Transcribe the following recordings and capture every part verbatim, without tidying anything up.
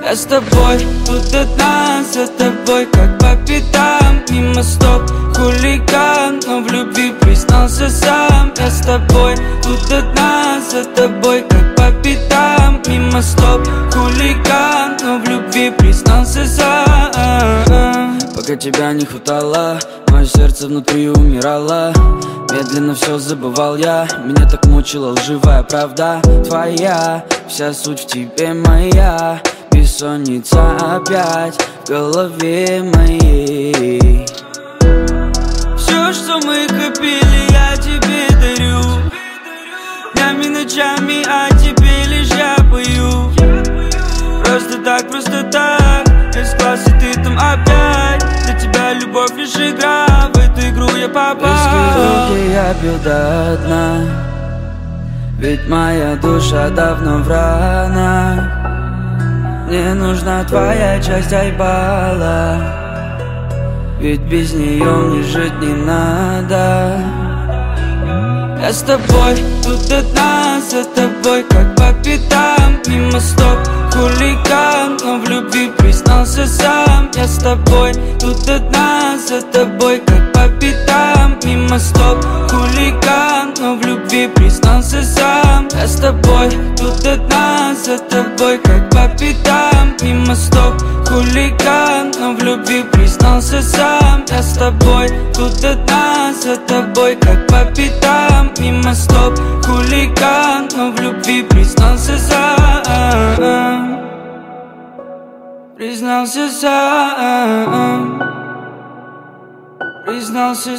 Я с тобой, тут одна, за тобой, как по пятам. Мимо стоп, хулиган, но в любви признался сам. Я с тобой, тут одна, за тобой, как по пятам. Мимо стоп, хулиган, но в любви признался сам. Пока тебя не хватало, мое сердце внутри умирало. Медленно все забывал я, меня так мучила лживая правда твоя. Вся суть в тебе моя, бессонница опять в голове моей. Все, что мы копили, я тебе дарю. Днями, ночами о тебе лишь я пою. Просто так, просто так, из класса ты там опять. Для тебя любовь лишь игра, в эту игру я попал. Виски я пью до дна, ведь моя душа давно в ранах. Мне нужна твоя часть айбала, ведь без нее мне жить не надо. Я с тобой, тут одна, за тобой, как по пятам. Мимо стоп, хулиган, но в любви признался сам. Я с тобой, тут одна, за тобой, как по пятам. Мимо стоп, хулиган, но в любви признался сам. Я с тобой, тут одна, за тобой, как по пятам. Мимо стоп, хулиган, но в любви признался сам. Я с тобой, тут одна, за тобой, как по пятам. Мимо стоп, хулиган, но в любви признался сам. Признался сам. Признался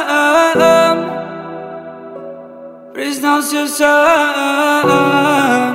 сам. Признался сам.